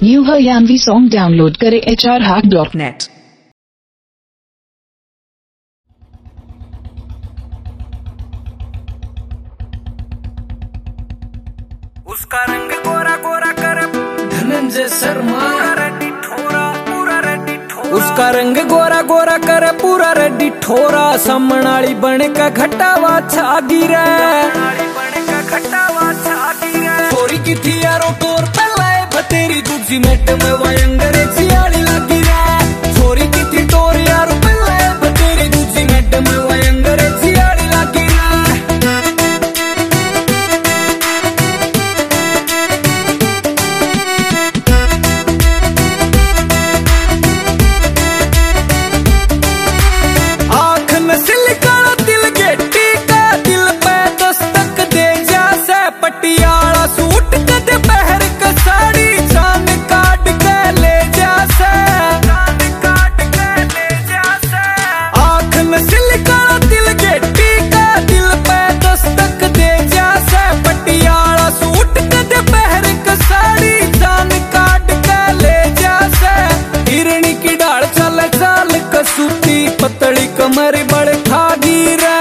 New Haryanvi song download करें hrhack.net। उसका रंग गोरा गोरा कर धनंजय शर्मा पूरा रेडी ठोरा। उसका रंग गोरा गोरा कर पूरा रेडी ठोरा। समणाली बन का घटावा छा गिरा। छोरी की थी यारो तोर पलाए बतेरी दूजी मेट में वो अंग्रेजी आली लगी रे। छोरी की थी तोर यारो पलाए बतेरी दूजी मेट में वो अंग्रेजी आली लगी रे। आँख में सिलकाना दिल गेटी का दिल पे दस्तक दे जैसे पटियाला सूट कद पहर का साड़ी जान काट के ले जैसे। आँख में सिलकाना दिल गेटी का दिल पे दस्तक दे जैसे पटियाला सूट कद पहर का साड़ी जान काट के ले जैसे। हिरणी की डाल चल चाल कसूती पतली कमर बड़ खागी रे।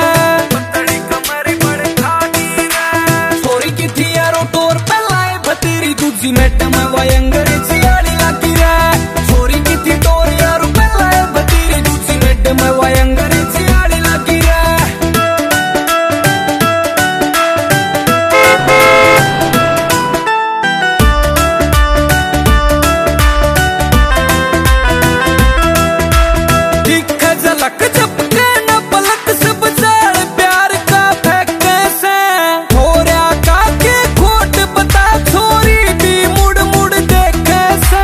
छोरी की थी यारो तोर पलाए भतेरी दूजी मेट में वो अंग्रेजी आली लगी रे। छोरी की थी तोर यारो पलाए भतेरी दूजी मेट में वो अंग्रेजी आली लगी रे। दिख झलक झपके न पलक सब जाल प्यार का फेंके से। थोड़ा का के खोट बता छोरी भी मुड़ मुड़ देखे से।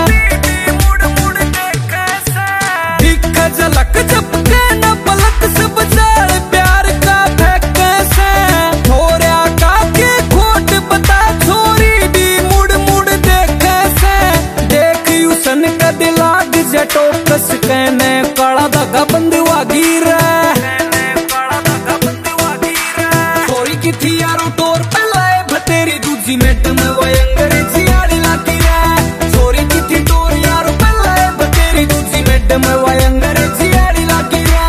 दिख झलक झपके न पलक सब जाल प्यार का फेंके से। थोड़ा का के खोट बता छोरी भी मुड़ मुड़ देखे से। देख यूसन का दिलाग जटो कस कहने काला धागा बंदवा गिरा। छोरी की थी यारो तोर पलाए भतेरी दूजी मेट में वो अंग्रेजी आली लगी रे। छोरी की थी तोर यारो पलाए भतेरी दूजी मेट में वो अंग्रेजी आली लगी रे।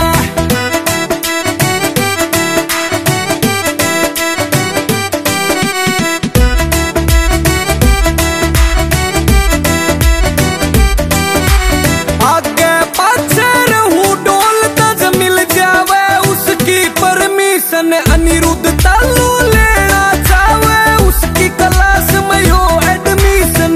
आगे पाछे रहूं डोलता ज मिल जावे उसकी परमिशन। अनिरुद्ध तालू लेना चाहे उसकी क्लास में यो एडमिशन।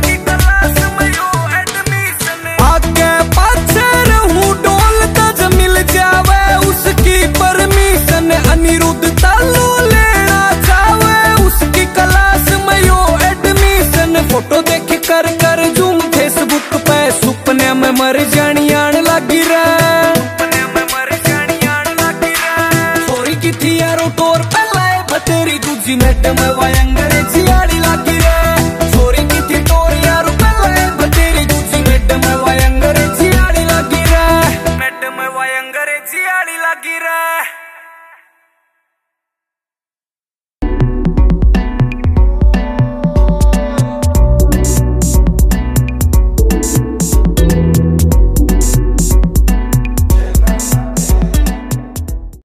आगे पाछे रहूं डोलता ज मिल जावे उसकी परमिशन। अनिरुद्ध तालू लेना चाहे उसकी क्लास में यो एडमिशन। फोटो देख कर कर जूम फेसबुक पे सुपने में मर जानी आन लगी रे। छोरी की थी यारो तोर पलाए भतेरी दूजी मेट में वो अंग्रेजी